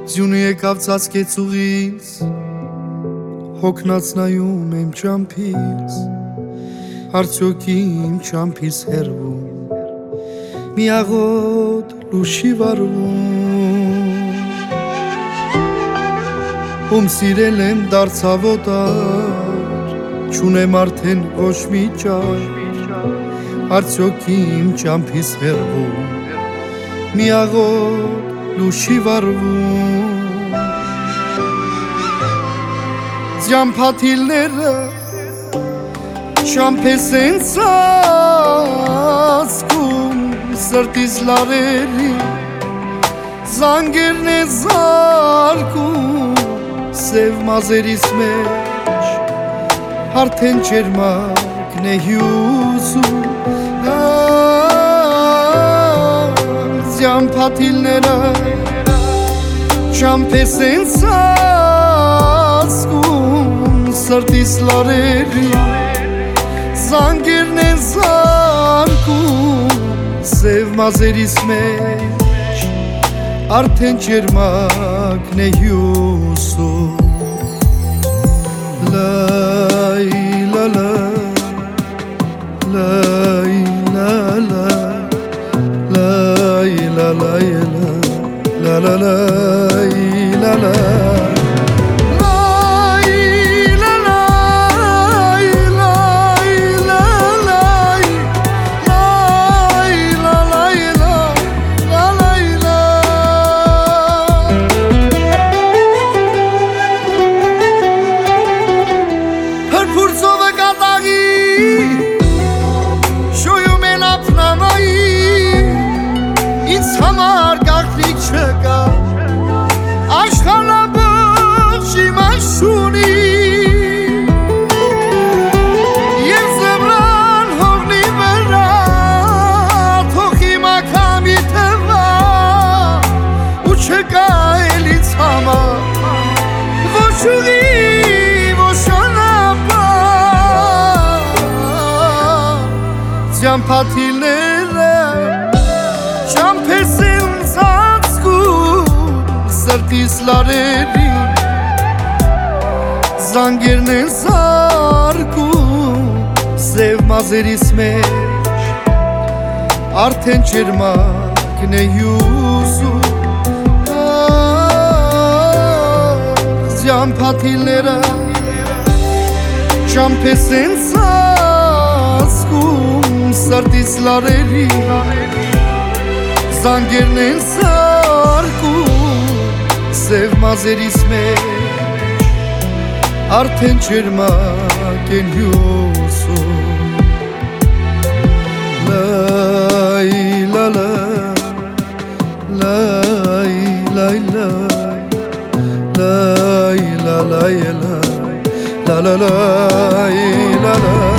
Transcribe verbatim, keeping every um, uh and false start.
Ձյունի եկավ ծածկեց ուղից, հոգնած նայում եմ ճամփից, արդյոք իմ ճամփից հեռվում, մի աղոտ լուշի վարվում, ում սիրել եմ դարձավ օտար, չունեմ արդեն ոչ մի ճար, արդյոք իմ ճամփից հեռվում, մի աղոտ լուշի վարվում, ձյամփաթիլները ճամփես են ծածկում, սրտիս լարերի զանգերն է զարկում, սև մազերիս մեջ արդեն ջերմակն է հյուսում, ձյամփաթիլները ճամփես են ծածկում, սրտիս լարերի զանգերն են զարկում, սև մազերիս մեջ արդեն ջերմակն է հյուսում, լայ լա լա լայ լա լա La la la la la la la la Համար գաղտնիք չկա, աշխարհաբաց իմասունի, և զմրան հողնի վրա, թող հիմա քամի թվա, ու չկա էլ ինձ համար, ոչ ուղի, ոչ անապատ, ձյամփաթիլները ճամփես են ծածկում, սրտիս լարերի զանգերն են զարկում, սև մազերիս մեջ արդեն ջերմակն է հյուսում, ձյամփաթիլները ճամփես են ծածկում, սրտիս լարերի զանգերն են զարկում, սև մազերիս մեջ արդեն ջերմակ են հյուսում, լայ լա լա լայ լայ լայ լայ լա լայ լա լա լայ լա լա